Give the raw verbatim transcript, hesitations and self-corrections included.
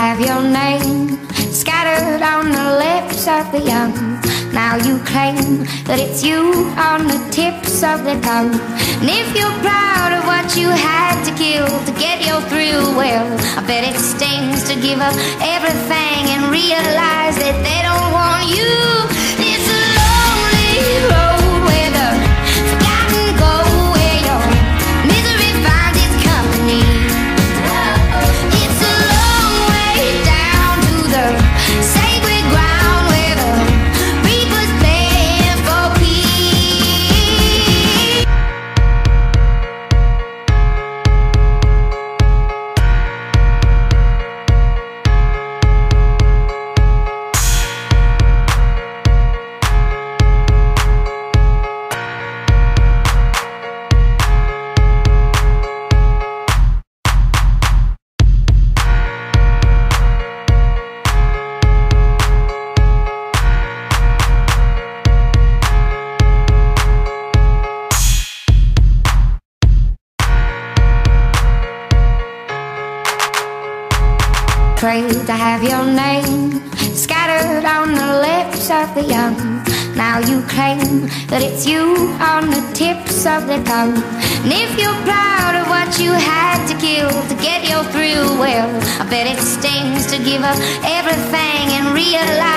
have your name scattered on the lips of the young. Now you claim that it's you on the tips of their tongue. And if you're proud of what you had to kill to get your thrill, well, I bet it stings to give up everything and realize that they don't want you. It's a lonely road where the forgotten go, where your misery finds its company. It's a long way down to the sacred ground where the reapers beg for peace. Pray to have your name scattered on the lips of the young. Now you claim that it's you on the tips of their tongue. And if you're proud of what you had to kill to get your thrill, well, I bet it stings to give up everything and realize